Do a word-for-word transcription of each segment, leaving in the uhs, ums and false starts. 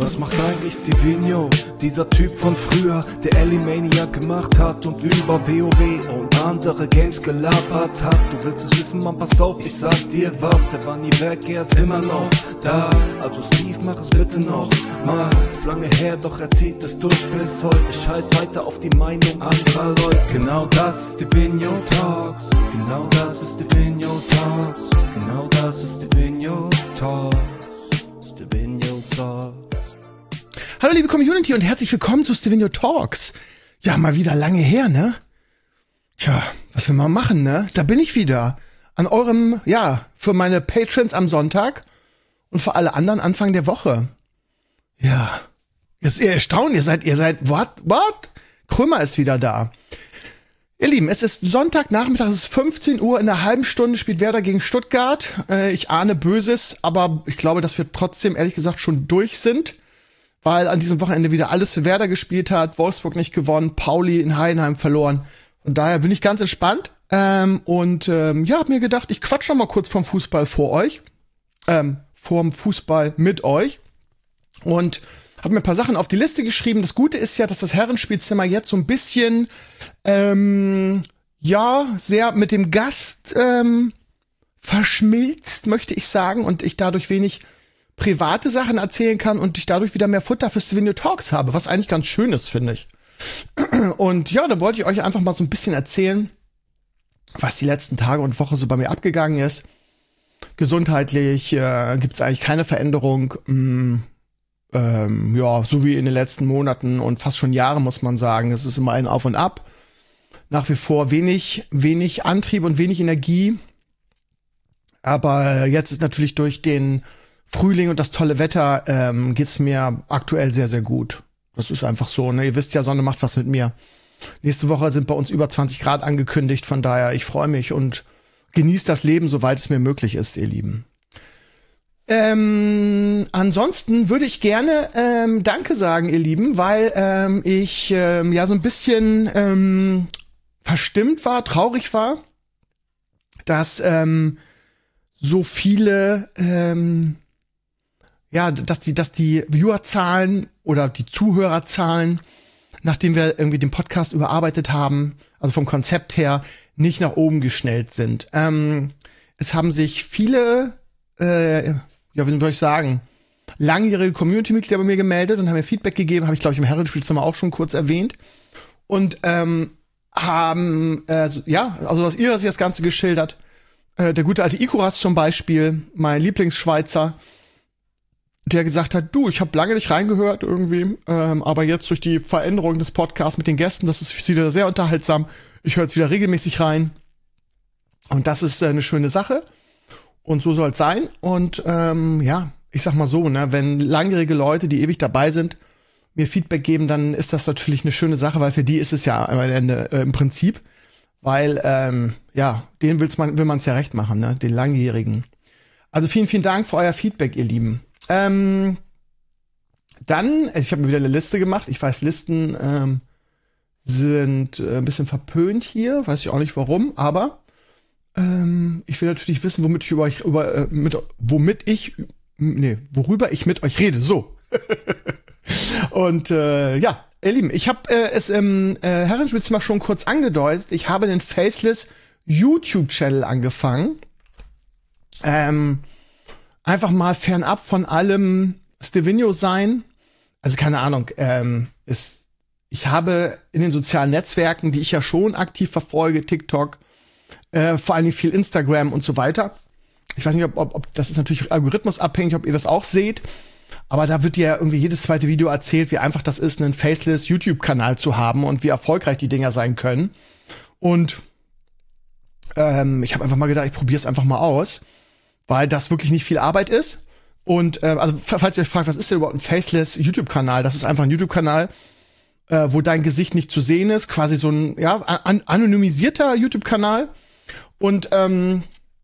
Was macht eigentlich Stevino, dieser Typ von früher, der Elimaniac gemacht hat und über WoW und andere Games gelabert hat? Du willst es wissen, man, pass auf, ich sag dir was. Er war nie weg, er ist immer noch da. Also Steve, mach es bitte noch mal. Ist lange her, doch er zieht es durch bis heute. Scheiß weiter auf die Meinung anderer Leute. Genau das ist Stevino Talks. Genau das ist Stevino Talks. Genau das ist Stevino Talks. Stevino Talks. Hallo liebe Community und herzlich willkommen zu Stevino Talks. Ja, mal wieder lange her, ne? Tja, was wir mal machen, ne? Da bin ich wieder. An eurem, ja, für meine Patrons am Sonntag und für alle anderen Anfang der Woche. Ja, jetzt ihr erstaunt, ihr seid, ihr seid, what, what? Krümmer ist wieder da. Ihr Lieben, es ist Sonntagnachmittag, es ist fünfzehn Uhr, in einer halben Stunde spielt Werder gegen Stuttgart. Äh, ich ahne Böses, aber ich glaube, dass wir trotzdem, ehrlich gesagt, schon durch sind, weil an diesem Wochenende wieder alles für Werder gespielt hat, Wolfsburg nicht gewonnen, Pauli in Heidenheim verloren. Von daher bin ich ganz entspannt ähm, und ähm, ja, hab mir gedacht, ich quatsch noch mal kurz vom Fußball vor euch, ähm, vorm Fußball mit euch und habe mir ein paar Sachen auf die Liste geschrieben. Das Gute ist ja, dass das Herrenspielzimmer jetzt so ein bisschen, ähm, ja, sehr mit dem Gast ähm, verschmilzt, möchte ich sagen. Und ich dadurch wenig private Sachen erzählen kann und ich dadurch wieder mehr Futter für Stevino Talks habe, was eigentlich ganz schön ist, finde ich. Und ja, da wollte ich euch einfach mal so ein bisschen erzählen, was die letzten Tage und Woche so bei mir abgegangen ist. Gesundheitlich äh, gibt es eigentlich keine Veränderung. Mh, Ähm, ja, so wie in den letzten Monaten und fast schon Jahren, muss man sagen. Es ist immer ein Auf und Ab. Nach wie vor wenig, wenig Antrieb und wenig Energie. Aber jetzt ist natürlich durch den Frühling und das tolle Wetter ähm, geht's mir aktuell sehr, sehr gut. Das ist einfach so, ne? Ihr wisst ja, Sonne macht was mit mir. Nächste Woche sind bei uns über zwanzig Grad angekündigt. Von daher, ich freue mich und genieße das Leben, soweit es mir möglich ist, ihr Lieben. Ähm, ansonsten würde ich gerne ähm, Danke sagen, ihr Lieben, weil ähm, ich ähm, ja so ein bisschen ähm, verstimmt war, traurig war, dass ähm, so viele, ähm, ja, dass die, dass die Viewerzahlen oder die Zuhörerzahlen, nachdem wir irgendwie den Podcast überarbeitet haben, also vom Konzept her, nicht nach oben geschnellt sind. Ähm, es haben sich viele äh, ja, wie soll ich sagen, langjährige Community-Mitglieder bei mir gemeldet und haben mir Feedback gegeben, habe ich, glaube ich, im Herrenspielzimmer auch schon kurz erwähnt. Und ähm, haben, äh, ja, also aus ihrer Sicht das Ganze geschildert. Äh, der gute alte Ikuras zum Beispiel, mein Lieblingsschweizer, der gesagt hat, du, ich habe lange nicht reingehört irgendwie, ähm, aber jetzt durch die Veränderung des Podcasts mit den Gästen, das ist wieder sehr unterhaltsam. Ich höre jetzt wieder regelmäßig rein. Und das ist äh, eine schöne Sache. Und so soll es sein. Und ähm, ja, ich sag mal so, ne, wenn langjährige Leute, die ewig dabei sind, mir Feedback geben, dann ist das natürlich eine schöne Sache, weil für die ist es ja am Ende äh, im Prinzip. Weil, ähm, ja, denen will's man, will man es ja recht machen, ne, den Langjährigen. Also vielen, vielen Dank für euer Feedback, ihr Lieben. Ähm, dann, ich habe mir wieder eine Liste gemacht. Ich weiß, Listen ähm, sind äh, ein bisschen verpönt hier. Weiß ich auch nicht warum, aber Ähm, ich will natürlich wissen, womit ich über euch, über, äh, mit, womit ich, nee, worüber ich mit euch rede. So. Und äh, ja, ihr Lieben, ich habe äh, es im äh, Herrenspielzimmer schon kurz angedeutet. Ich habe den Faceless YouTube-Channel angefangen. Ähm, einfach mal fernab von allem Stevino sein. Also keine Ahnung. Ähm, ist, ich habe in den sozialen Netzwerken, die ich ja schon aktiv verfolge, TikTok, Äh, vor allem viel Instagram und so weiter. Ich weiß nicht, ob, ob, ob das ist natürlich algorithmusabhängig, ob ihr das auch seht. Aber da wird ja irgendwie jedes zweite Video erzählt, wie einfach das ist, einen faceless YouTube-Kanal zu haben und wie erfolgreich die Dinger sein können. Und ähm, ich habe einfach mal gedacht, ich probiere es einfach mal aus, weil das wirklich nicht viel Arbeit ist. Und äh, also falls ihr euch fragt, was ist denn überhaupt ein faceless YouTube-Kanal? Das ist einfach ein YouTube-Kanal, äh, wo dein Gesicht nicht zu sehen ist. Quasi so ein ja an anonymisierter YouTube-Kanal. Und ähm,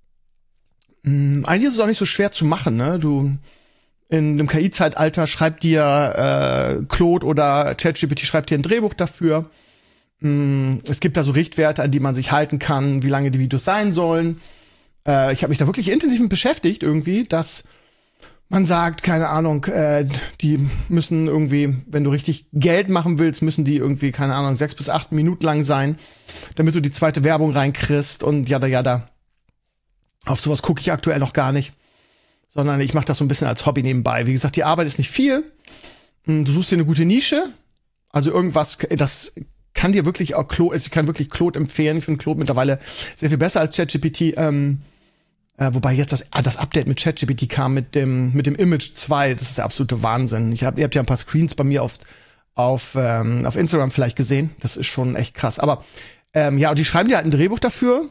mh, eigentlich ist es auch nicht so schwer zu machen, ne? Du in dem K I-Zeitalter schreibt dir äh, Claude oder ChatGPT schreibt dir ein Drehbuch dafür. Mh, es gibt da so Richtwerte, an die man sich halten kann, wie lange die Videos sein sollen. Äh, ich habe mich da wirklich intensiv mit beschäftigt irgendwie, dass man sagt, keine Ahnung, äh, die müssen irgendwie, wenn du richtig Geld machen willst, müssen die irgendwie, keine Ahnung, sechs bis acht Minuten lang sein, damit du die zweite Werbung reinkriegst und jada jada. Auf sowas gucke ich aktuell noch gar nicht, sondern ich mache das so ein bisschen als Hobby nebenbei. Wie gesagt, die Arbeit ist nicht viel. Du suchst dir eine gute Nische, also irgendwas, das kann dir wirklich auch Claude, ich kann wirklich Claude empfehlen. Ich finde Claude mittlerweile sehr viel besser als ChatGPT. Ähm, äh, wobei jetzt das, ah, das Update mit ChatGPT kam mit dem mit dem Image zwei. Das ist der absolute Wahnsinn. Ich hab, ihr habt ja ein paar Screens bei mir auf auf ähm, auf Instagram vielleicht gesehen. Das ist schon echt krass. Aber ähm, ja, und die schreiben dir halt ein Drehbuch dafür.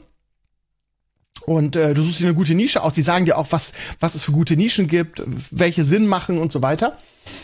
Und äh, du suchst dir eine gute Nische aus. Die sagen dir auch, was was es für gute Nischen gibt, welche Sinn machen und so weiter.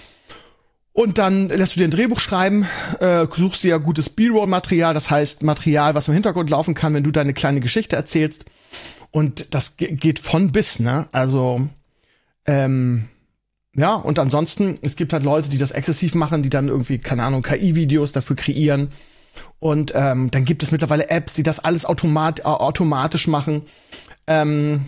Und dann lässt du dir ein Drehbuch schreiben, äh, suchst dir gutes B-Roll-Material, das heißt Material, was im Hintergrund laufen kann, wenn du deine kleine Geschichte erzählst. Und das ge- geht von bis, ne? Also, ähm, ja, und ansonsten, es gibt halt Leute, die das exzessiv machen, die dann irgendwie, keine Ahnung, K I-Videos dafür kreieren. Und ähm, dann gibt es mittlerweile Apps, die das alles automat- äh, automatisch machen. Ähm,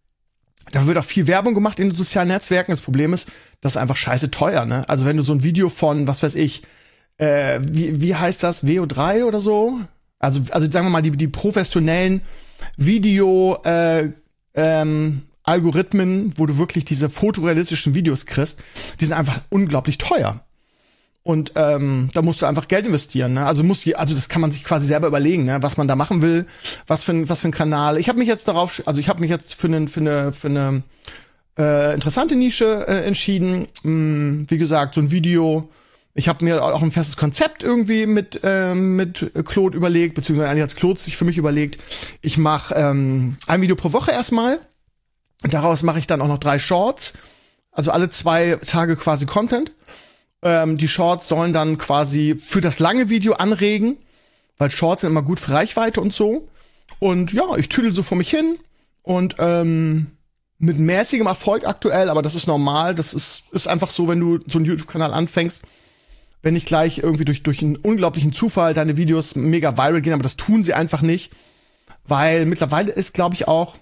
Da wird auch viel Werbung gemacht in den sozialen Netzwerken. Das Problem ist, das ist einfach scheiße teuer, ne? Also wenn du so ein Video von, was weiß ich, äh, wie, wie heißt das, V O drei oder so? Also, also sagen wir mal, die, die professionellen Video, äh, ähm, Algorithmen, wo du wirklich diese fotorealistischen Videos kriegst, die sind einfach unglaublich teuer. Und ähm, da musst du einfach Geld investieren, ne? Also muss die, also das kann man sich quasi selber überlegen, ne? Was man da machen will, was für ein, was für ein Kanal. Ich habe mich jetzt darauf, also ich habe mich jetzt für eine für eine für eine äh, interessante Nische äh, entschieden. Hm, wie gesagt, so ein Video. Ich habe mir auch ein festes Konzept irgendwie mit ähm, mit Claude überlegt, beziehungsweise eigentlich hat Claude sich für mich überlegt. Ich mache ähm, ein Video pro Woche erstmal. Und daraus mache ich dann auch noch drei Shorts, also alle zwei Tage quasi Content. Ähm, die Shorts sollen dann quasi für das lange Video anregen, weil Shorts sind immer gut für Reichweite und so. Und ja, ich tüdel so vor mich hin und ähm, mit mäßigem Erfolg aktuell, aber das ist normal. Das ist, ist einfach so, wenn du so einen YouTube-Kanal anfängst, wenn nicht gleich irgendwie durch, durch einen unglaublichen Zufall deine Videos mega viral gehen, aber das tun sie einfach nicht, weil mittlerweile ist, glaube ich, auch,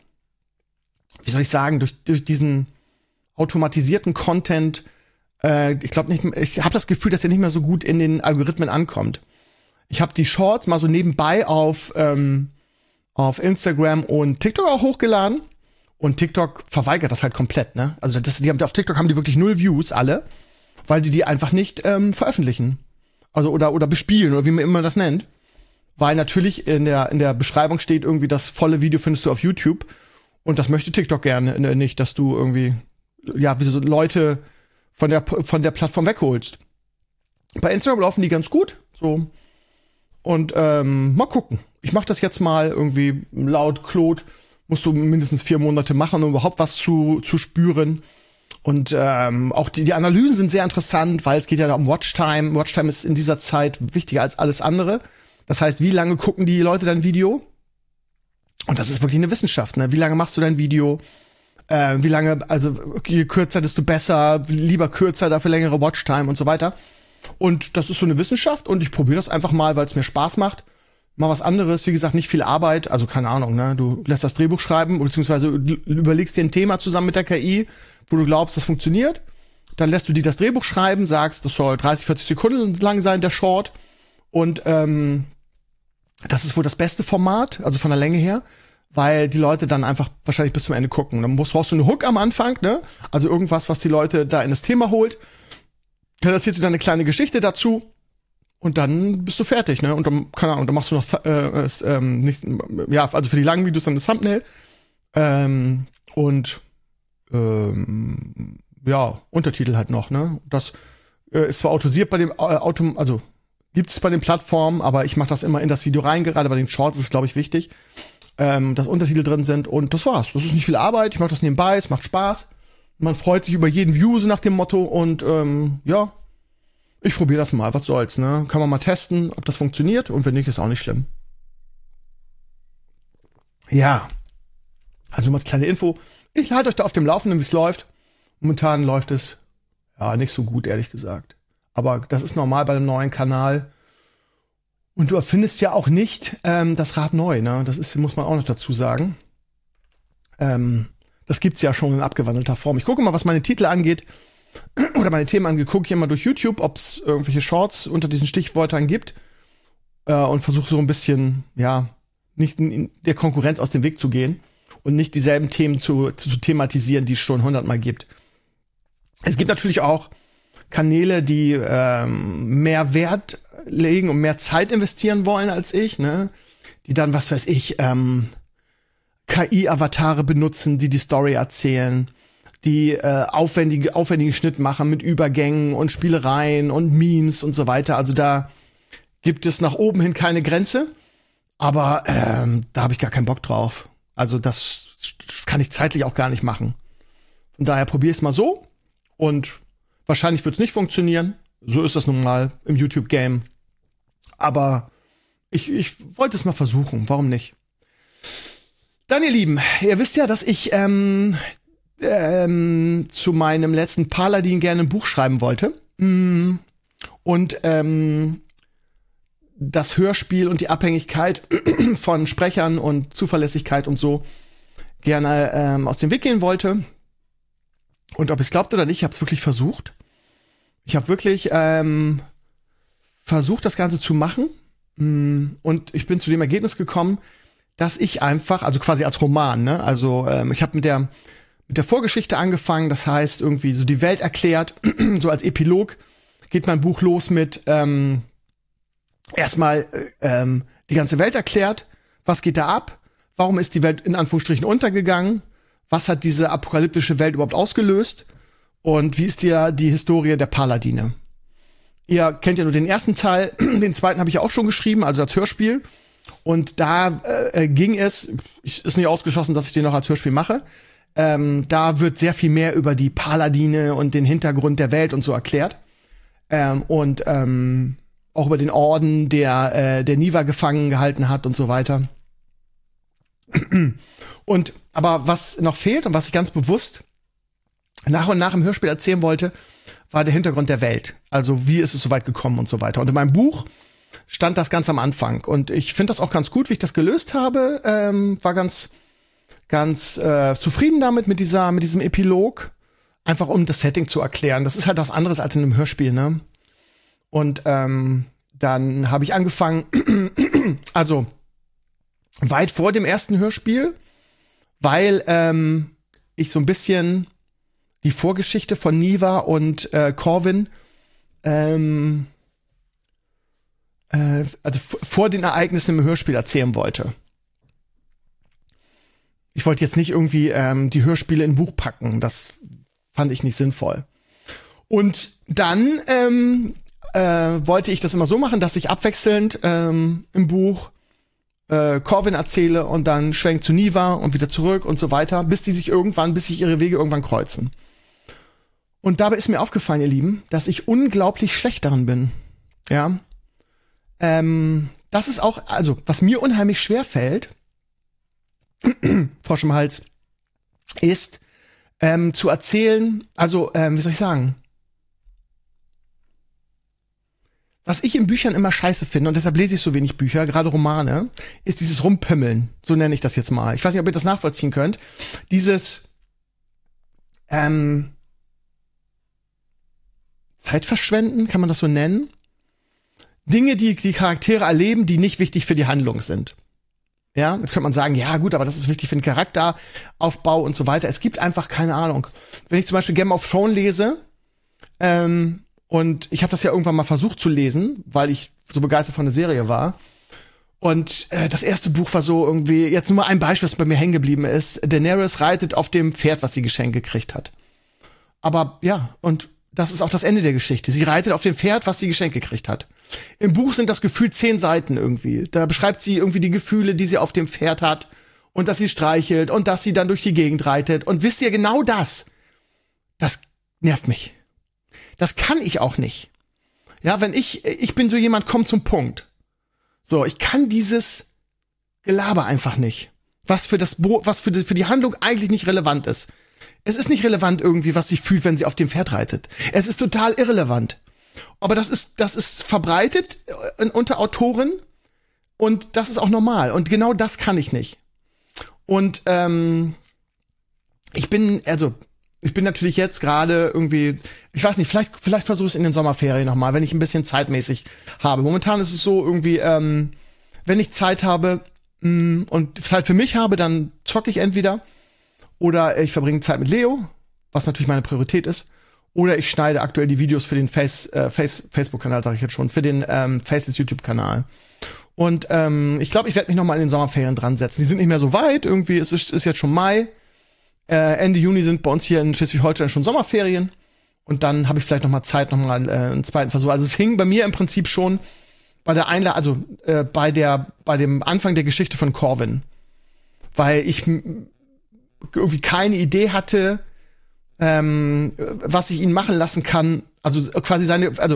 wie soll ich sagen, durch, durch diesen automatisierten Content, äh, ich glaube nicht, ich habe das Gefühl, dass der nicht mehr so gut in den Algorithmen ankommt. Ich habe die Shorts mal so nebenbei auf ähm, auf Instagram und TikTok auch hochgeladen und TikTok verweigert das halt komplett, ne? Also das, die haben auf TikTok haben die wirklich null Views alle, weil die die einfach nicht ähm, veröffentlichen, also oder oder bespielen oder wie man immer das nennt, weil natürlich in der in der Beschreibung steht irgendwie, das volle Video findest du auf YouTube und das möchte TikTok gerne ne, nicht, dass du irgendwie ja wie so Leute von der von der Plattform wegholst. Bei Instagram laufen die ganz gut, so. Und ähm, mal gucken. Ich mache das jetzt mal irgendwie laut Claude. Musst du mindestens vier Monate machen, um überhaupt was zu zu spüren. Und ähm, auch die, die Analysen sind sehr interessant, weil es geht ja da um Watchtime. Watchtime ist in dieser Zeit wichtiger als alles andere. Das heißt, wie lange gucken die Leute dein Video? Und das ist wirklich eine Wissenschaft, ne? Wie lange machst du dein Video? Äh, wie lange, also je kürzer, desto besser, lieber kürzer, dafür längere Watchtime und so weiter. Und das ist so eine Wissenschaft und ich probiere das einfach mal, weil es mir Spaß macht. Mal was anderes, wie gesagt, nicht viel Arbeit, also keine Ahnung, ne? Du lässt das Drehbuch schreiben, beziehungsweise überlegst dir ein Thema zusammen mit der K I, wo du glaubst, das funktioniert. Dann lässt du dir das Drehbuch schreiben, sagst, das soll dreißig, vierzig Sekunden lang sein, der Short. Und ähm, das ist wohl das beste Format, also von der Länge her, weil die Leute dann einfach wahrscheinlich bis zum Ende gucken. Dann brauchst du eine Hook am Anfang, ne? Also irgendwas, was die Leute da in das Thema holt. Dann erzählst du dann eine kleine Geschichte dazu und dann bist du fertig, ne? Und dann, keine Ahnung, dann machst du noch, äh, äh, nicht, ja, also für die langen Videos dann das Thumbnail. Ähm, und, ähm, ja, Untertitel halt noch, ne? Das äh, ist zwar autorisiert bei dem äh, Auto, also gibt's bei den Plattformen, aber ich mache das immer in das Video rein, gerade bei den Shorts ist es, glaube ich, wichtig, ähm, dass Untertitel drin sind und das war's. Das ist nicht viel Arbeit, ich mache das nebenbei, es macht Spaß. Man freut sich über jeden View, so nach dem Motto. Und ähm, ja, ich probiere das mal. Was soll's, ne? Kann man mal testen, ob das funktioniert. Und wenn nicht, ist auch nicht schlimm. Ja. Also mal als kleine Info. Ich halte euch da auf dem Laufenden, wie es läuft. Momentan läuft es ja nicht so gut, ehrlich gesagt. Aber das ist normal bei einem neuen Kanal. Und du erfindest ja auch nicht ähm, das Rad neu, ne? Das ist, muss man auch noch dazu sagen. Ähm, Das gibt's ja schon in abgewandelter Form. Ich gucke mal, was meine Titel angeht oder meine Themen angeht, gucke ich immer durch YouTube, ob es irgendwelche Shorts unter diesen Stichwörtern gibt äh, und versuche so ein bisschen, ja, nicht in der Konkurrenz aus dem Weg zu gehen und nicht dieselben Themen zu, zu, zu thematisieren, die es schon hundertmal gibt. Es gibt natürlich auch Kanäle, die ähm, mehr Wert legen und mehr Zeit investieren wollen als ich, ne? Die dann, was weiß ich, ähm, K I-Avatare benutzen, die die Story erzählen, die äh, aufwendige, aufwendigen Schnitt machen mit Übergängen und Spielereien und Memes und so weiter. Also da gibt es nach oben hin keine Grenze, aber ähm, da habe ich gar keinen Bock drauf. Also das kann ich zeitlich auch gar nicht machen. Von daher probier es mal so und wahrscheinlich wird es nicht funktionieren. So ist das nun mal im YouTube-Game. Aber ich, ich wollte es mal versuchen. Warum nicht? Dann, ihr Lieben, ihr wisst ja, dass ich ähm, ähm, zu meinem letzten Paladin gerne ein Buch schreiben wollte. Mm. Und ähm, das Hörspiel und die Abhängigkeit von Sprechern und Zuverlässigkeit und so gerne ähm, aus dem Weg gehen wollte. Und ob ihr es glaubt oder nicht, ich habe es wirklich versucht. Ich habe wirklich ähm, versucht, das Ganze zu machen. Mm. Und ich bin zu dem Ergebnis gekommen, dass ich einfach, also quasi als Roman, ne, also ähm, ich habe mit der mit der Vorgeschichte angefangen, das heißt irgendwie so die Welt erklärt, so als Epilog geht mein Buch los mit ähm, erstmal äh, ähm, die ganze Welt erklärt, was geht da ab, warum ist die Welt in Anführungsstrichen untergegangen, was hat diese apokalyptische Welt überhaupt ausgelöst und wie ist die, die Historie der Paladine. Ihr kennt ja nur den ersten Teil, den zweiten habe ich ja auch schon geschrieben, also als Hörspiel. Und da äh, ging es, ich, ist nicht ausgeschlossen, dass ich den noch als Hörspiel mache, ähm, da wird sehr viel mehr über die Paladine und den Hintergrund der Welt und so erklärt. Ähm, und ähm, auch über den Orden, der äh, der Niva gefangen gehalten hat und so weiter. Und aber was noch fehlt und was ich ganz bewusst nach und nach im Hörspiel erzählen wollte, war der Hintergrund der Welt. Also wie ist es so weit gekommen und so weiter. Und in meinem Buch stand das ganz am Anfang. Und ich finde das auch ganz gut, wie ich das gelöst habe. Ähm, war ganz, ganz äh, zufrieden damit, mit dieser, mit diesem Epilog. Einfach um das Setting zu erklären. Das ist halt was anderes als in einem Hörspiel, ne? Und ähm, dann habe ich angefangen, also weit vor dem ersten Hörspiel, weil ähm, ich so ein bisschen die Vorgeschichte von Niva und äh, Corwin ähm, also vor den Ereignissen im Hörspiel erzählen wollte. Ich wollte jetzt nicht irgendwie ähm, die Hörspiele in ein Buch packen. Das fand ich nicht sinnvoll. Und dann ähm, äh, wollte ich das immer so machen, dass ich abwechselnd ähm, im Buch äh, Corwin erzähle und dann schwenk zu Niva und wieder zurück und so weiter, bis die sich irgendwann, bis sich ihre Wege irgendwann kreuzen. Und dabei ist mir aufgefallen, ihr Lieben, dass ich unglaublich schlecht darin bin. Ja. Ähm, das ist auch, also, was mir unheimlich schwer fällt, Frosch im Hals, ist, ähm, zu erzählen, also, ähm, wie soll ich sagen, was ich in Büchern immer scheiße finde, und deshalb lese ich so wenig Bücher, gerade Romane, ist dieses Rumpimmeln, so nenne ich das jetzt mal. Ich weiß nicht, ob ihr das nachvollziehen könnt. Dieses, ähm, Zeitverschwenden, kann man das so nennen? Dinge, die die Charaktere erleben, die nicht wichtig für die Handlung sind. Ja, jetzt könnte man sagen, ja gut, aber das ist wichtig für den Charakteraufbau und so weiter. Es gibt einfach keine Ahnung. Wenn ich zum Beispiel Game of Thrones lese, ähm, und ich habe das ja irgendwann mal versucht zu lesen, weil ich so begeistert von der Serie war. Und äh, das erste Buch war so irgendwie, jetzt nur mal ein Beispiel, was bei mir hängen geblieben ist. Daenerys reitet auf dem Pferd, was sie geschenkt gekriegt hat. Aber ja, und das ist auch das Ende der Geschichte. Sie reitet auf dem Pferd, was sie geschenkt gekriegt hat. Im Buch sind das gefühlt zehn Seiten irgendwie. Da beschreibt sie irgendwie die Gefühle, die sie auf dem Pferd hat und dass sie streichelt und dass sie dann durch die Gegend reitet. Und wisst ihr, genau das, das nervt mich. Das kann ich auch nicht. Ja, wenn ich, ich bin so jemand, komm zum Punkt. So, ich kann dieses Gelaber einfach nicht. Was für das, Bo- was für die, für die Handlung eigentlich nicht relevant ist. Es ist nicht relevant irgendwie, was sie fühlt, wenn sie auf dem Pferd reitet. Es ist total irrelevant. Aber das ist, das ist verbreitet äh, unter Autoren und das ist auch normal. Und genau das kann ich nicht. Und ähm, ich bin, also, ich bin natürlich jetzt gerade irgendwie, ich weiß nicht, vielleicht, vielleicht versuche ich es in den Sommerferien nochmal, wenn ich ein bisschen zeitmäßig habe. Momentan ist es so irgendwie, ähm, wenn ich Zeit habe mh, und Zeit für mich habe, dann zocke ich entweder oder ich verbringe Zeit mit Leo, was natürlich meine Priorität ist, oder ich schneide aktuell die Videos für den Face, äh, Face, Facebook-Kanal, sage ich jetzt schon, für den ähm, Faceless YouTube-Kanal. Und ähm, ich glaube, ich werde mich nochmal in den Sommerferien dran setzen. Die sind nicht mehr so weit, irgendwie, es ist, ist jetzt schon Mai. Äh, Ende Juni sind bei uns hier in Schleswig-Holstein schon Sommerferien. Und dann habe ich vielleicht noch mal Zeit, noch mal äh, einen zweiten Versuch. Also es hing bei mir im Prinzip schon bei der Einladung, also äh, bei der, bei dem Anfang der Geschichte von Corwin. Weil ich m- irgendwie keine Idee hatte, ähm, was ich ihn machen lassen kann. Also quasi seine, also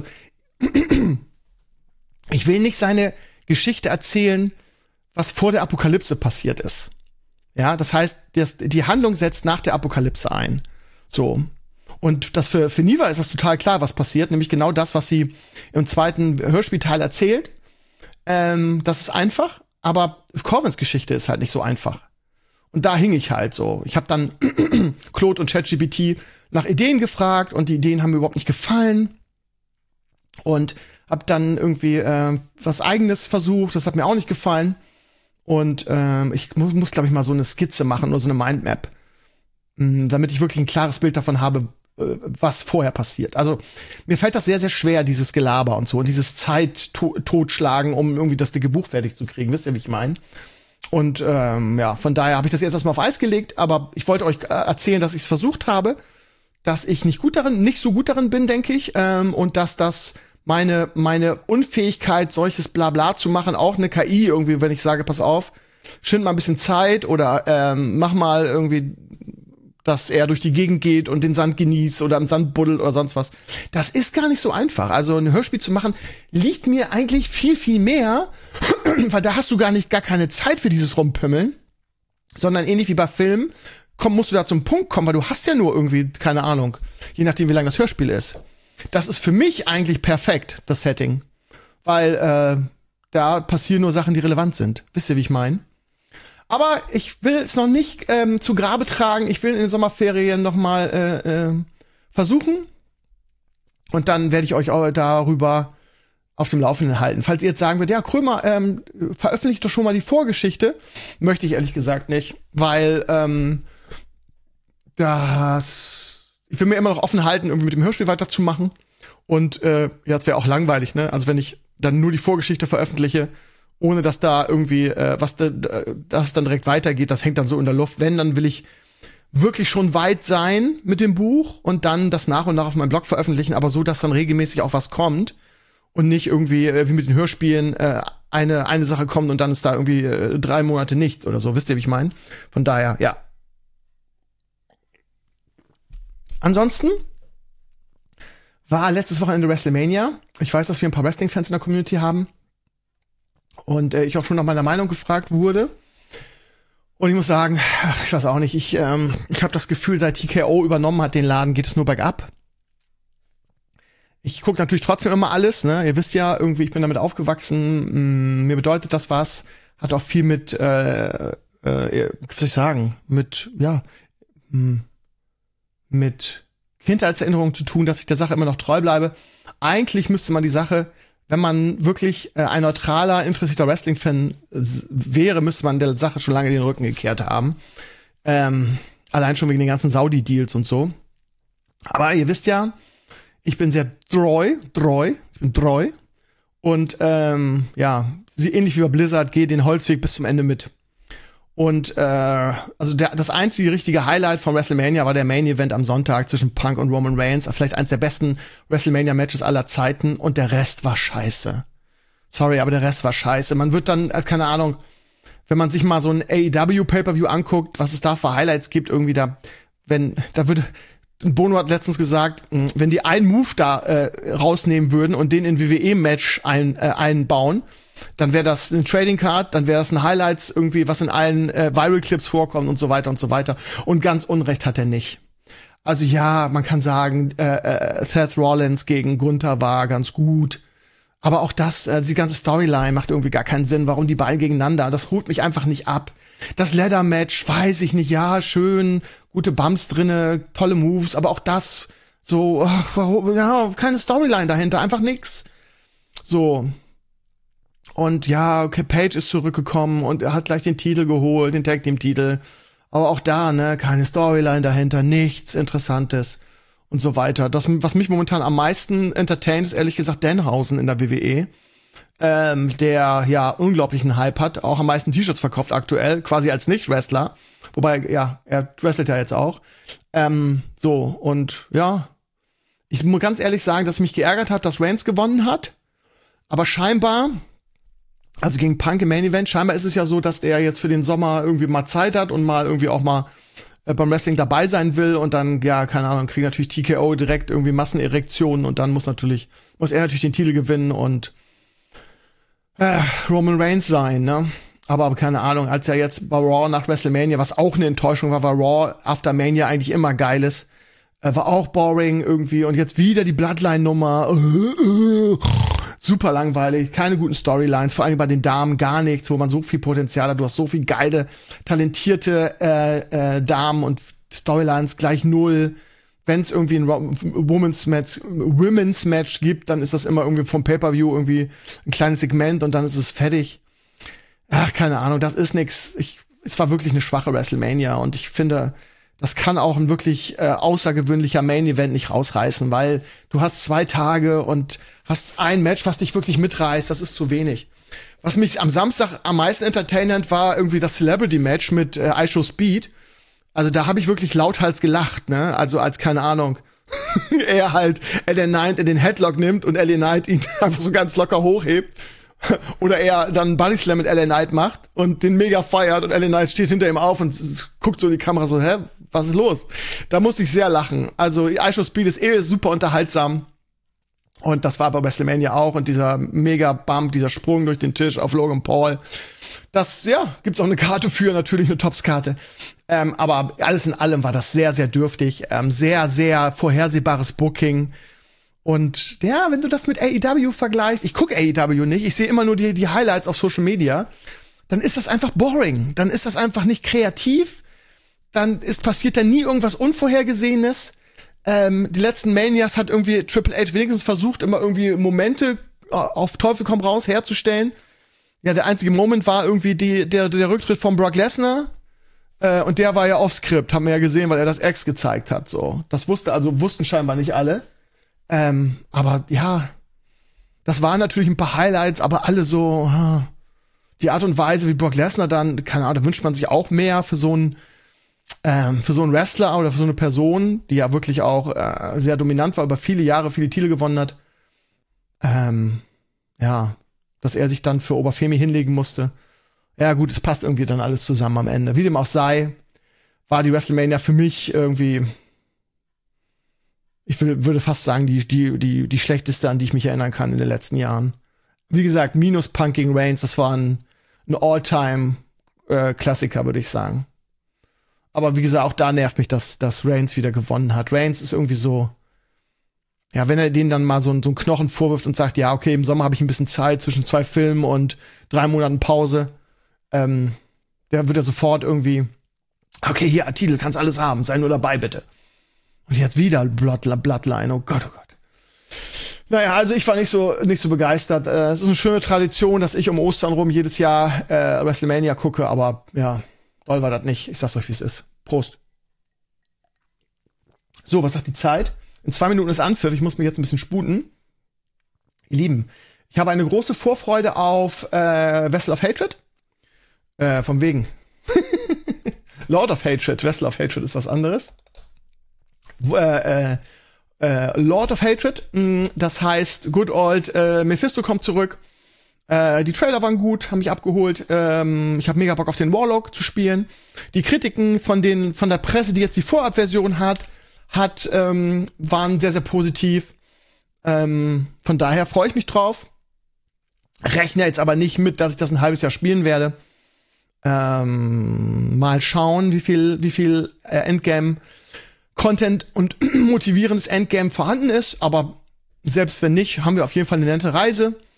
ich will nicht seine Geschichte erzählen, was vor der Apokalypse passiert ist. Ja, das heißt, das, die Handlung setzt nach der Apokalypse ein. So. Und das für, für Niva ist das total klar, was passiert, nämlich genau das, was sie im zweiten Hörspielteil erzählt. Ähm, das ist einfach, aber Corwins Geschichte ist halt nicht so einfach. Und da hing ich halt so. Ich habe dann Claude und ChatGPT nach Ideen gefragt und die Ideen haben mir überhaupt nicht gefallen. Und hab dann irgendwie äh, was Eigenes versucht, das hat mir auch nicht gefallen. Und ähm, ich muss, muss glaube ich, mal so eine Skizze machen oder so eine Mindmap, mh, damit ich wirklich ein klares Bild davon habe, äh, was vorher passiert. Also mir fällt das sehr, sehr schwer, dieses Gelaber und so und dieses Zeit to- totschlagen, um irgendwie das dicke Buch fertig zu kriegen. Wisst ihr, wie ich meine? Und ähm, ja, von daher habe ich das jetzt erstmal auf Eis gelegt, aber ich wollte euch äh, erzählen, dass ich es versucht habe, dass ich nicht gut darin, nicht so gut darin bin, denke ich, ähm, und dass das meine meine Unfähigkeit, solches Blabla zu machen, auch eine K I irgendwie, wenn ich sage, pass auf, schind mal ein bisschen Zeit oder ähm, mach mal irgendwie, dass er durch die Gegend geht und den Sand genießt oder im Sand buddelt oder sonst was. Das ist gar nicht so einfach. Also ein Hörspiel zu machen, liegt mir eigentlich viel, viel mehr, weil da hast du gar nicht gar keine Zeit für dieses Rumpimmeln, sondern ähnlich wie bei Filmen, komm, musst du da zum Punkt kommen, weil du hast ja nur irgendwie, keine Ahnung, je nachdem, wie lang das Hörspiel ist. Das ist für mich eigentlich perfekt, das Setting. Weil äh, da passieren nur Sachen, die relevant sind. Wisst ihr, wie ich meine? Aber ich will es noch nicht ähm, zu Grabe tragen. Ich will in den Sommerferien noch mal äh, äh, versuchen. Und dann werde ich euch auch darüber auf dem Laufenden halten. Falls ihr jetzt sagen würdet, ja, Krömer, ähm, veröffentlicht doch schon mal die Vorgeschichte. Möchte ich ehrlich gesagt nicht. Weil ähm, das ich will mir immer noch offen halten, irgendwie mit dem Hörspiel weiterzumachen. Und äh, ja, es wäre auch langweilig, ne? Also wenn ich dann nur die Vorgeschichte veröffentliche, ohne dass da irgendwie äh, was da, dass es dann direkt weitergeht, das hängt dann so in der Luft. Wenn, dann will ich wirklich schon weit sein mit dem Buch und dann das nach und nach auf meinem Blog veröffentlichen, aber so, dass dann regelmäßig auch was kommt und nicht irgendwie äh, wie mit den Hörspielen äh, eine eine Sache kommt und dann ist da irgendwie äh, drei Monate nichts oder so. Wisst ihr, wie ich meine? Von daher, ja. Ansonsten war letztes Wochenende WrestleMania. Ich weiß, dass wir ein paar Wrestling-Fans in der Community haben. Und äh, ich auch schon nach meiner Meinung gefragt wurde. Und ich muss sagen, ach, ich weiß auch nicht, ich, ähm, ich habe das Gefühl, seit T K O übernommen hat den Laden, geht es nur bergab. Ich gucke natürlich trotzdem immer alles, ne? Ihr wisst ja, irgendwie, ich bin damit aufgewachsen. Mh, mir bedeutet das was. Hat auch viel mit, äh, äh, was soll ich sagen, mit, ja, mh, mit Kindheitserinnerungen zu tun, dass ich der Sache immer noch treu bleibe. Eigentlich müsste man die Sache, wenn man wirklich äh, ein neutraler, interessierter Wrestling-Fan s- wäre, müsste man der Sache schon lange den Rücken gekehrt haben. Ähm, allein schon wegen den ganzen Saudi-Deals und so. Aber ihr wisst ja, ich bin sehr treu, treu, ich bin treu. Und ähm, ja, sie ähnlich wie bei Blizzard, gehe den Holzweg bis zum Ende mit. Und äh, also der, das einzige richtige Highlight von WrestleMania war der Main Event am Sonntag zwischen Punk und Roman Reigns. Vielleicht eins der besten WrestleMania-Matches aller Zeiten. Und der Rest war scheiße. Sorry, aber der Rest war scheiße. Man wird dann, als keine Ahnung, wenn man sich mal so ein A E W Pay-Per-View anguckt, was es da für Highlights gibt, irgendwie da, wenn, da würde, Bono hat letztens gesagt, wenn die einen Move da äh, rausnehmen würden und den in W W E-Match ein, äh, einbauen, dann wäre das ein Trading Card, dann wäre das ein Highlights irgendwie, was in allen äh, Viral Clips vorkommt und so weiter und so weiter. Und ganz Unrecht hat er nicht. Also ja, man kann sagen, äh, äh, Seth Rollins gegen Gunther war ganz gut, Aber auch das, äh, die ganze Storyline macht irgendwie gar keinen Sinn. Warum die beiden gegeneinander? Das holt mich einfach nicht ab. Das Leather-Match, weiß ich nicht. Ja, schön, gute Bumps drinne, tolle Moves. Aber auch das, so, ach, warum, ja, keine Storyline dahinter. Einfach nix. So. Und ja, okay, Page ist zurückgekommen und er hat gleich den Titel geholt, den Tag-Team-Titel. Aber auch da, ne, keine Storyline dahinter, nichts Interessantes. Und so weiter. Das, was mich momentan am meisten entertaint, ist ehrlich gesagt Danhausen in der W W E, ähm, der ja unglaublichen Hype hat, auch am meisten T-Shirts verkauft aktuell, quasi als Nicht-Wrestler. Wobei, ja, er wrestelt ja jetzt auch. Ähm, so, und ja, ich muss ganz ehrlich sagen, dass ich mich geärgert hat, dass Reigns gewonnen hat. Aber scheinbar, also gegen Punk im Main Event, scheinbar ist es ja so, dass der jetzt für den Sommer irgendwie mal Zeit hat und mal irgendwie auch mal beim Wrestling dabei sein will und dann, ja, keine Ahnung, kriegt natürlich T K O direkt irgendwie Massenerektionen und dann muss natürlich, muss er natürlich den Titel gewinnen und äh, Roman Reigns sein, ne? Aber, aber keine Ahnung, als er jetzt bei Raw nach WrestleMania, was auch eine Enttäuschung war, war Raw After Mania eigentlich immer geiles, äh, war auch boring irgendwie und jetzt wieder die Bloodline-Nummer, äh, äh, super langweilig, keine guten Storylines, vor allem bei den Damen gar nichts, wo man so viel Potenzial hat. Du hast so viel geile, talentierte äh, äh, Damen und Storylines gleich null. Wenn es irgendwie ein Women's Match, Women's Match gibt, dann ist das immer irgendwie vom Pay-Per-View irgendwie ein kleines Segment und dann ist es fertig. Ach, keine Ahnung, das ist nix. Ich, es war wirklich eine schwache WrestleMania und ich finde, das kann auch ein wirklich äh, außergewöhnlicher Main-Event nicht rausreißen, weil du hast zwei Tage und hast ein Match, was dich wirklich mitreißt. Das ist zu wenig. Was mich am Samstag am meisten entertainend war, irgendwie das Celebrity-Match mit äh, I Show Speed. Also da habe ich wirklich lauthals gelacht, ne? Also als, keine Ahnung, er halt L A Knight in den Headlock nimmt und L A Knight ihn einfach so ganz locker hochhebt. Oder er dann einen Body Slam mit L A Knight macht und den mega feiert und L A Knight steht hinter ihm auf und guckt so in die Kamera so, hä, was ist los? Da musste ich sehr lachen. Also I Show Speed ist eh super unterhaltsam. Und das war bei WrestleMania auch. Und dieser Mega-Bump, dieser Sprung durch den Tisch auf Logan Paul. Das, ja, gibt's auch eine Karte für, natürlich eine Tops-Karte. Ähm, aber alles in allem war das sehr, sehr dürftig. Ähm, sehr, sehr vorhersehbares Booking. Und ja, wenn du das mit A E W vergleichst, ich gucke A E W nicht, ich sehe immer nur die, die Highlights auf Social Media, dann ist das einfach boring. Dann ist das einfach nicht kreativ. Dann ist, passiert da nie irgendwas Unvorhergesehenes. Ähm, die letzten Manias hat irgendwie Triple H wenigstens versucht, immer irgendwie Momente auf Teufel komm raus herzustellen. Ja, der einzige Moment war irgendwie die, der, der Rücktritt von Brock Lesnar. Äh, und der war ja off-Script, haben wir ja gesehen, weil er das Ex gezeigt hat. So, das wusste, also wussten scheinbar nicht alle. Ähm, aber ja, das waren natürlich ein paar Highlights, aber alle so, die Art und Weise, wie Brock Lesnar dann, keine Ahnung, da wünscht man sich auch mehr für so einen ähm, für so einen Wrestler oder für so eine Person, die ja wirklich auch äh, sehr dominant war, über viele Jahre viele Titel gewonnen hat. Ähm, ja, dass er sich dann für Oberfemi hinlegen musste. Ja gut, es passt irgendwie dann alles zusammen am Ende. Wie dem auch sei, war die WrestleMania für mich irgendwie, ich will, würde fast sagen, die, die, die, die schlechteste, an die ich mich erinnern kann in den letzten Jahren. Wie gesagt, minus Punk gegen Reigns, das war ein, ein All-Time-Klassiker, äh, würde ich sagen. Aber wie gesagt, auch da nervt mich, dass, dass Reigns wieder gewonnen hat. Reigns ist irgendwie so, ja, wenn er denen dann mal so, so einen Knochen vorwirft und sagt, ja, okay, im Sommer habe ich ein bisschen Zeit zwischen zwei Filmen und drei Monaten Pause, ähm, der wird er sofort irgendwie, okay, hier, Titel, kannst alles haben, sei nur dabei, bitte. Und jetzt wieder Blood, Bloodline, oh Gott, oh Gott. Naja, also ich war nicht so, nicht so begeistert. Äh, es ist eine schöne Tradition, dass ich um Ostern rum jedes Jahr äh, WrestleMania gucke, aber ja, toll war das nicht. Ich sag's euch, wie es ist. Prost. So, was sagt die Zeit? In zwei Minuten ist Anpfiff. Ich muss mich jetzt ein bisschen sputen. Ihr Lieben, ich habe eine große Vorfreude auf äh, Vessel of Hatred. Äh, vom wegen. Lord of Hatred. Vessel of Hatred ist was anderes. Äh, äh, äh, Lord of Hatred. Mh, das heißt, Good Old äh, Mephisto kommt zurück. Äh, die Trailer waren gut, haben mich abgeholt. Ähm, ich habe mega Bock auf den Warlock zu spielen. Die Kritiken von den von der Presse, die jetzt die Vorabversion hat, hat ähm, waren sehr sehr positiv. Ähm, von daher freue ich mich drauf. Rechne jetzt aber nicht mit, dass ich das ein halbes Jahr spielen werde. Ähm, mal schauen, wie viel wie viel äh, Endgame Content und motivierendes Endgame vorhanden ist. Aber selbst wenn nicht, haben wir auf jeden Fall eine nette Reise.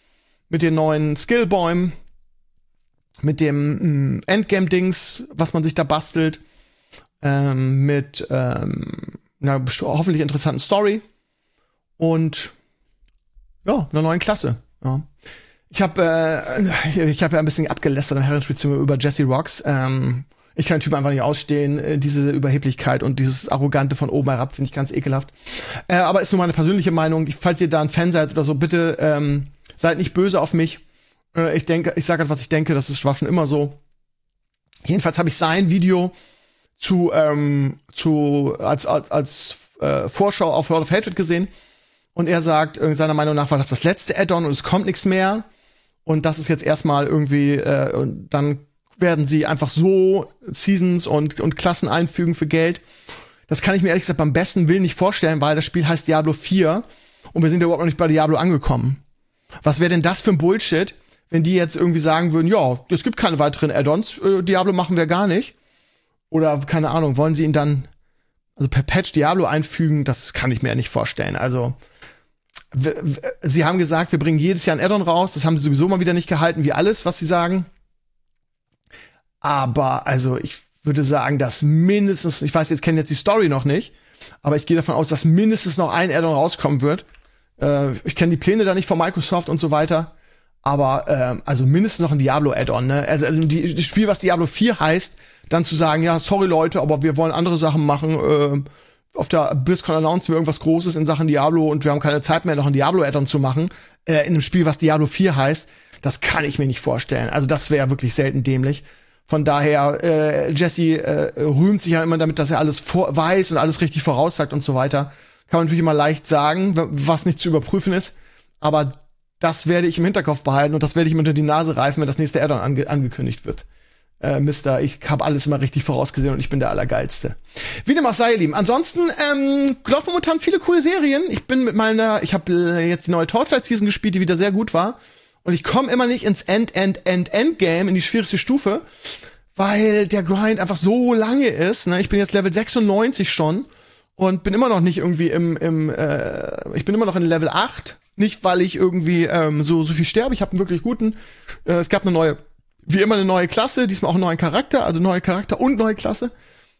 mit den neuen Skillbäumen, mit dem mh, Endgame-Dings, was man sich da bastelt, ähm, mit ähm, einer hoffentlich interessanten Story und ja, einer neuen Klasse. Ja. Ich habe äh, ich habe ja ein bisschen abgelästert im Herrenspielzimmer über Jesse Rocks. Ähm, ich kann den Typ einfach nicht ausstehen. Äh, diese Überheblichkeit und dieses Arrogante von oben herab finde ich ganz ekelhaft. Äh, aber ist nur meine persönliche Meinung. Falls ihr da ein Fan seid oder so, bitte ähm, seid nicht böse auf mich. Äh, ich denke, ich sage halt, was ich denke. Das ist, war schon immer so. Jedenfalls habe ich sein Video zu ähm, zu als als als äh, Vorschau auf World of Hatred gesehen. Und er sagt, äh, seiner Meinung nach war das das letzte Add-on und es kommt nichts mehr. Und das ist jetzt erstmal irgendwie, äh, und dann werden sie einfach so Seasons und, und Klassen einfügen für Geld. Das kann ich mir ehrlich gesagt beim besten Willen nicht vorstellen, weil das Spiel heißt Diablo vier und wir sind ja überhaupt noch nicht bei Diablo angekommen. Was wäre denn das für ein Bullshit, wenn die jetzt irgendwie sagen würden, ja, es gibt keine weiteren Add-ons, äh, Diablo machen wir gar nicht. Oder, keine Ahnung, wollen sie ihn dann also per Patch Diablo einfügen? Das kann ich mir ja nicht vorstellen. Also sie haben gesagt, wir bringen jedes Jahr ein Add-on raus. Das haben sie sowieso mal wieder nicht gehalten, wie alles, was sie sagen. Aber, also, ich würde sagen, dass mindestens, ich weiß, jetzt kennen jetzt die Story noch nicht, aber ich gehe davon aus, dass mindestens noch ein Add-on rauskommen wird. Äh, ich kenne die Pläne da nicht von Microsoft und so weiter. Aber, äh, also mindestens noch ein Diablo-Add-on, ne? Also, also die, das Spiel, was Diablo vier heißt, dann zu sagen, ja, sorry Leute, aber wir wollen andere Sachen machen, äh, auf der BlizzCon announcen wir irgendwas Großes in Sachen Diablo und wir haben keine Zeit mehr, noch ein Diablo-Add-on zu machen, äh, in einem Spiel, was Diablo vier heißt, das kann ich mir nicht vorstellen. Also das wäre wirklich selten dämlich. Von daher, äh, Jesse äh, rühmt sich ja immer damit, dass er alles vor weiß und alles richtig voraussagt und so weiter. Kann man natürlich immer leicht sagen, was nicht zu überprüfen ist, aber das werde ich im Hinterkopf behalten und das werde ich ihm unter die Nase reifen, wenn das nächste Add-on ange- angekündigt wird. Äh, Mister, ich habe alles immer richtig vorausgesehen und ich bin der Allergeilste. Wie dem auch sei, ihr Lieben. Ansonsten ähm, laufen momentan viele coole Serien. Ich bin mit meiner, ich habe äh, jetzt die neue Torchlight-Season gespielt, die wieder sehr gut war. Und ich komme immer nicht ins End, End, End, Endgame, in die schwierigste Stufe, weil der Grind einfach so lange ist. Ne? Ich bin jetzt Level sechsundneunzig schon und bin immer noch nicht irgendwie im, im äh, ich bin immer noch in Level acht. Nicht, weil ich irgendwie ähm, so, so viel sterbe. Ich habe einen wirklich guten, äh, es gab eine neue wie immer eine neue Klasse, diesmal auch einen neuen Charakter, also neue Charakter und neue Klasse.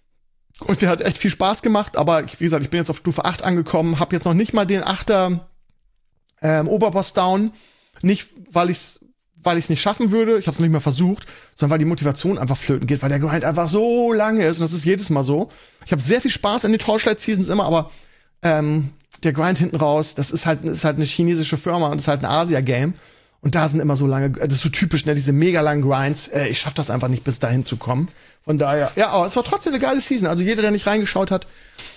Und der hat echt viel Spaß gemacht, aber wie gesagt, ich bin jetzt auf Stufe acht angekommen, habe jetzt noch nicht mal den achter ähm, Oberboss down. Nicht, weil ich's, weil ich's nicht schaffen würde, ich habe es nicht mehr versucht, sondern weil die Motivation einfach flöten geht, weil der Grind einfach so lange ist und das ist jedes Mal so. Ich habe sehr viel Spaß in den Torchlight-Seasons immer, aber ähm, der Grind hinten raus, das ist halt, ist halt eine chinesische Firma und das ist halt ein Asia-Game. Und da sind immer so lange, das ist so typisch, ne, diese mega langen Grinds. Äh, ich schaff das einfach nicht, bis dahin zu kommen. Von daher, ja, aber es war trotzdem eine geile Season. Also jeder, der nicht reingeschaut hat.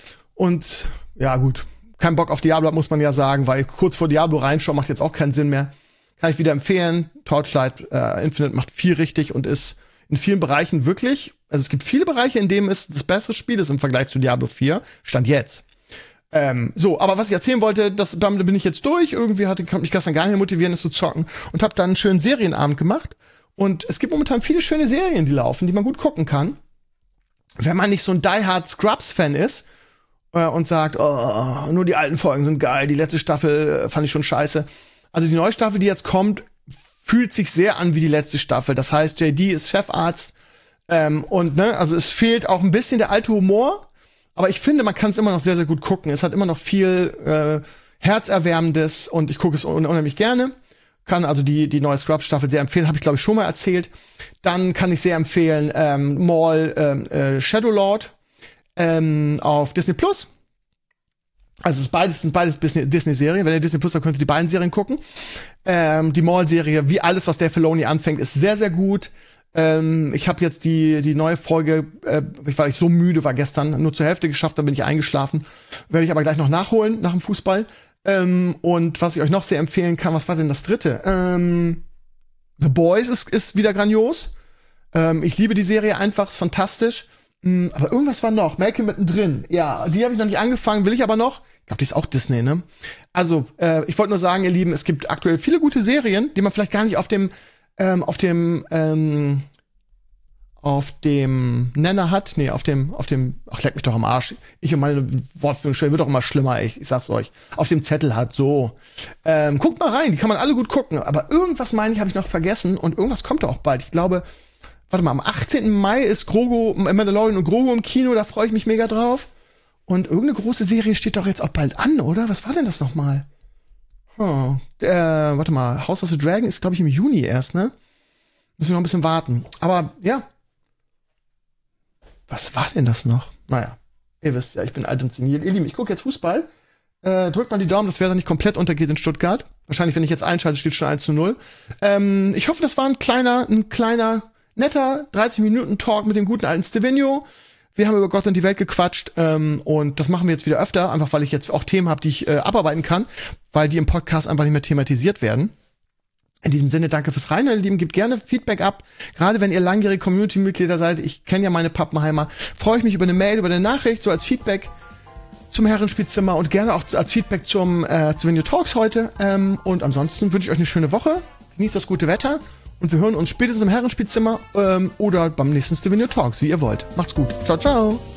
Und ja, gut, kein Bock auf Diablo hat, muss man ja sagen, weil kurz vor Diablo reinschauen macht jetzt auch keinen Sinn mehr. Kann ich wieder empfehlen. Torchlight äh, Infinite macht viel richtig und ist in vielen Bereichen wirklich, also es gibt viele Bereiche, in denen es das bessere Spiel ist im Vergleich zu Diablo vier. Stand jetzt. Ähm, so, aber was ich erzählen wollte, das, damit bin ich jetzt durch. Irgendwie hatte, konnte mich gestern gar nicht motivieren, das zu zocken. Und habe dann einen schönen Serienabend gemacht. Und es gibt momentan viele schöne Serien, die laufen, die man gut gucken kann. Wenn man nicht so ein Die Hard Scrubs-Fan ist äh, und sagt, oh, nur die alten Folgen sind geil, die letzte Staffel äh, fand ich schon scheiße. Also die neue Staffel, die jetzt kommt, fühlt sich sehr an wie die letzte Staffel. Das heißt, J D ist Chefarzt. Ähm, und ne, also es fehlt auch ein bisschen der alte Humor. Aber ich finde, man kann es immer noch sehr, sehr gut gucken. Es hat immer noch viel äh, Herzerwärmendes und ich gucke es un- unheimlich gerne. Kann also die die neue Scrubs-Staffel sehr empfehlen. Habe ich, glaube ich, schon mal erzählt. Dann kann ich sehr empfehlen ähm, Maul ähm, äh, Shadowlord ähm, auf Disney Plus. Also es ist beides, sind beides Disney-Serien. Wenn ihr Disney Plus habt, könnt ihr die beiden Serien gucken. Ähm, die Maul-Serie, wie alles, was Dave Filoni anfängt, ist sehr, sehr gut. Ähm, ich habe jetzt die die neue Folge, äh, weil ich so müde war gestern, nur zur Hälfte geschafft, dann bin ich eingeschlafen. Werde ich aber gleich noch nachholen nach dem Fußball. Ähm, und was ich euch noch sehr empfehlen kann, was war denn das dritte? Ähm, The Boys ist ist wieder grandios. Ähm, ich liebe die Serie einfach, ist fantastisch. Ähm, aber irgendwas war noch, Malcolm mittendrin. Ja, die habe ich noch nicht angefangen, will ich aber noch. Ich glaube, die ist auch Disney, ne? Also, äh, ich wollte nur sagen, ihr Lieben, es gibt aktuell viele gute Serien, die man vielleicht gar nicht auf dem ähm, auf dem ähm, auf dem Nenner hat, nee, auf dem, auf dem, ach, leck mich doch am Arsch. Ich und meine Wortführung wird doch immer schlimmer, ey. Ich sag's euch. Auf dem Zettel hat, so. Ähm, guckt mal rein, die kann man alle gut gucken. Aber irgendwas, meine ich, habe ich noch vergessen und irgendwas kommt da auch bald. Ich glaube, warte mal, am achtzehnten Mai ist Grogu, Mandalorian und Grogu im Kino, da freue ich mich mega drauf. Und irgendeine große Serie steht doch jetzt auch bald an, oder? Was war denn das nochmal? Hm. Äh, warte mal, House of the Dragon ist, glaube ich, im Juni erst, ne? Müssen wir noch ein bisschen warten. Aber, ja. Was war denn das noch? Naja, ihr wisst ja, ich bin alt und senil. Ihr Lieben, ich gucke jetzt Fußball. Äh, drückt mal die Daumen, dass Werder nicht komplett untergeht in Stuttgart. Wahrscheinlich, wenn ich jetzt einschalte, steht schon eins zu null. Ähm, ich hoffe, das war ein kleiner, ein kleiner, netter dreißig Minuten Talk mit dem guten alten Stevino. Wir haben über Gott und die Welt gequatscht ähm, und das machen wir jetzt wieder öfter, einfach weil ich jetzt auch Themen habe, die ich äh, abarbeiten kann, weil die im Podcast einfach nicht mehr thematisiert werden. In diesem Sinne, danke fürs Rein, meine Lieben. Gebt gerne Feedback ab. Gerade wenn ihr langjährige Community-Mitglieder seid. Ich kenne ja meine Pappenheimer. Freue ich mich über eine Mail, über eine Nachricht, so als Feedback zum Herrenspielzimmer und gerne auch als Feedback zum äh, zu Venue Talks heute. Ähm, und ansonsten wünsche ich euch eine schöne Woche. Genießt das gute Wetter. Und wir hören uns spätestens im Herrenspielzimmer ähm, oder beim nächsten Venue Talks, wie ihr wollt. Macht's gut. Ciao, ciao.